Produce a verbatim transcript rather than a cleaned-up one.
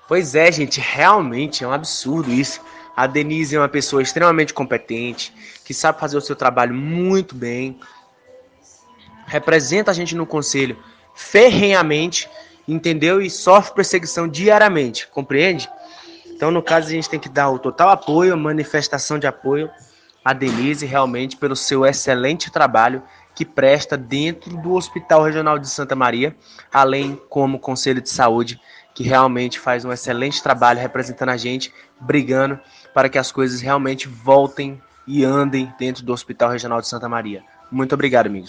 Pois é, gente, realmente é um absurdo isso. A Denise é uma pessoa extremamente competente, que sabe fazer o seu trabalho muito bem, representa a gente no conselho ferrenhamente, entendeu? E sofre perseguição diariamente, compreende? Então, no caso, a gente tem que dar o total apoio, a manifestação de apoio à Denise, realmente, pelo seu excelente trabalho que presta dentro do Hospital Regional de Santa Maria, além como Conselho de Saúde, que realmente faz um excelente trabalho representando a gente, brigando para que as coisas realmente voltem e andem dentro do Hospital Regional de Santa Maria. Muito obrigado, amigos.